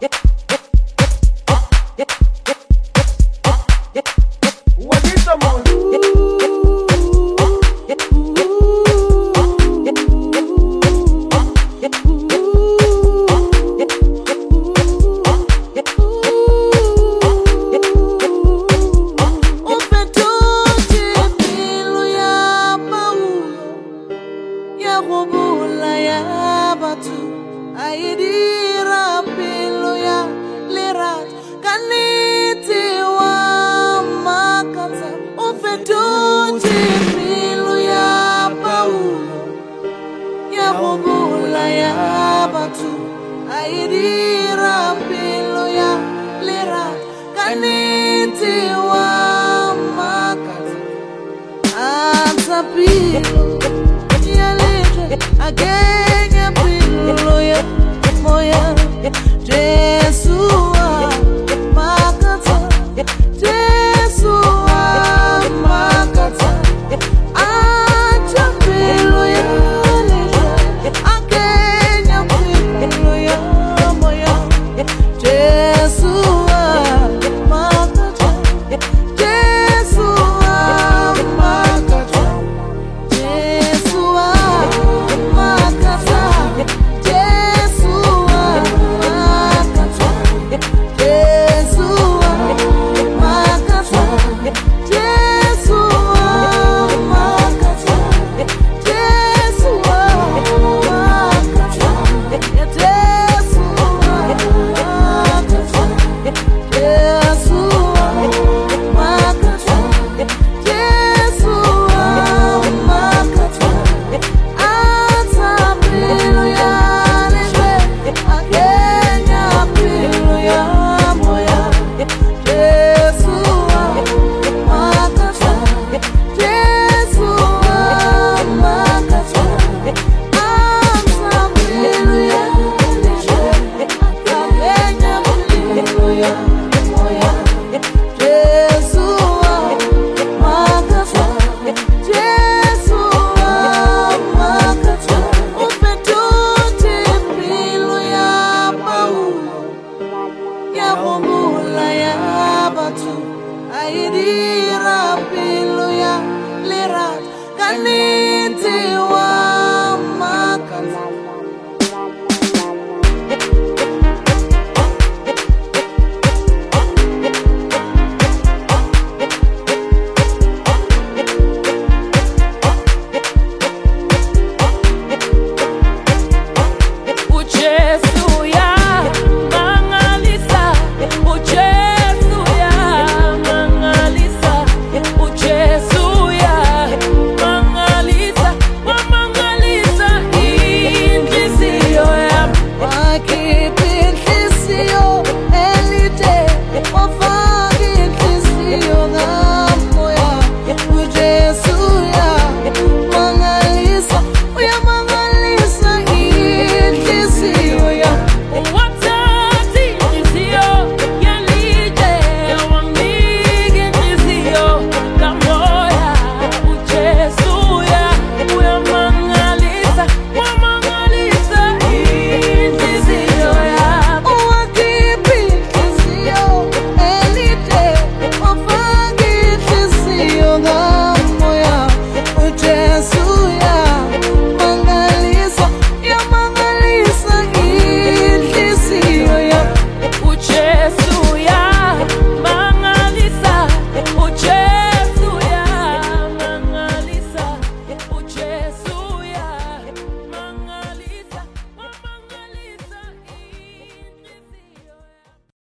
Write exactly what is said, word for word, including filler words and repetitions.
Aidira piluya lirat kaniti wa makata ufetuti piluya paulo ya bubula ya batu aidira piluya lirat kaniti wa makata antapilo ya leje agenya piluya moya Jesua makata Jesua makata acha pilo ya leje akenya pilo ya moya Jesua makata Jesua makata Jesua makata Aidira piluya lirat kaniti